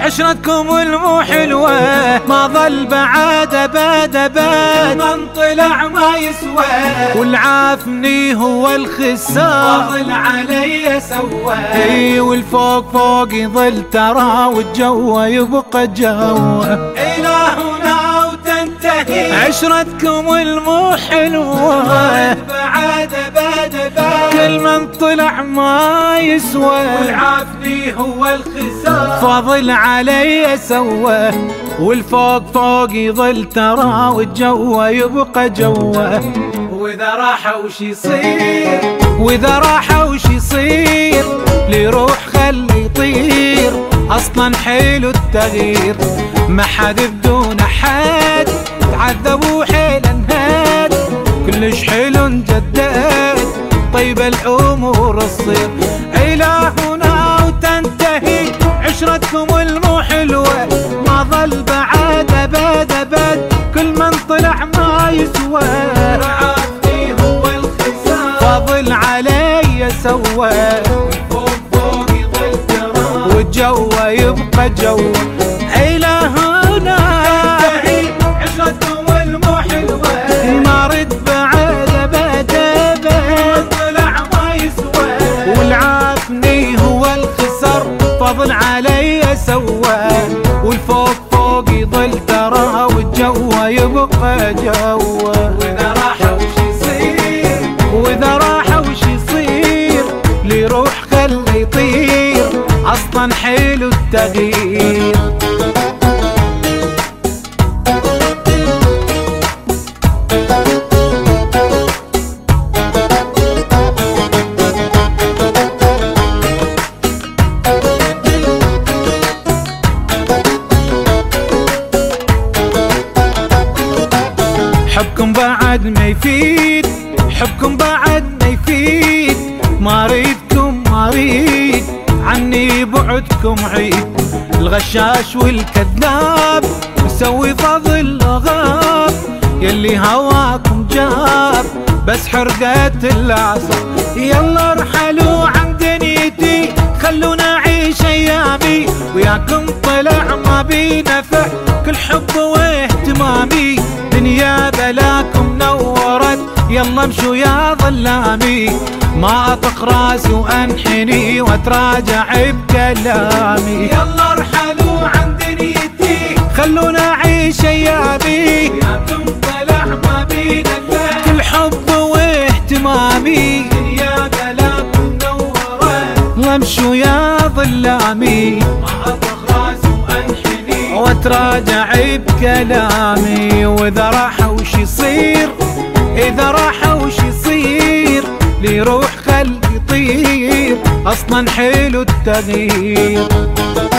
عشرتكم المو حلوة ما ظل بعد أبد أبد، من طلع ما يسوى والعافني هو الخسار، فضل علي سوى اي والفوق فوق يظل ترى والجو يبقى جو. إلهنا وتنتهي عشرتكم المو حلوة بعد أبد أبد، كل من طلع ما يسوى والعافني هو الخسار، فضل علي سوى والفوق فوق يظل ترى والجو يبقى جوه. وإذا راح وش يصير، وإذا راح وش يصير، ليروح خلي يطير، أصلا حلو التغيير، ما حد بدون حد، تعذبوا حيل انهاد، كلش حلو جدد، طيب الأمور تصير. إلهنا وتنتهي عشرتكم المو حلوة ما ظل بعد أبد أبد، كل من طلع ما يسوى عافني هو الخسار، فضل علي سوى فوق فوق يظل ترى والجو يبقى جو. إلهنا تنتهي عشرتكم المو حلوة ما رد بعد أبد أبد، طلع ما يسوى والعافني هو الخسر، فضل علي سوى والفوق فوق يظل ترى والجو يبقى جو. وإذا راح وش يصير، وإذا راح وش يصير، ليروح خلي يطير، أصلا حلو التغيير. حبكم بعد ما يفيد، حبكم بعد ما يفيد، ما ريدكم ما ريد، عني بعدكم عيد، الغشاش والكذاب مسوي فضل غاب، يلي هواكم جاب بس حرقت العصا، يلا ارحلوا عن دنيتي خلونا اعيش ايامي، وياكم طلع ما بي نفع كل حب واهتمامي، دنيا بلاكم نورت يلا امشوا يا ظلامي، ما اطق راسي وانحني واتراجع بكلامي، يلا ارحلوا عن دنيتي خلونا اعيش ايامي، وياكم طلع ما بي نفع كل حب واهتمامي، دنيا بلاكم نورت امشوا يا ظلامي، ما اطق راسي وانحني واتراجع بكلامي. وإذا راح وش يصير، إذا راح وش يصير، ليروح خلي يطير، أصلا حلو التغيير.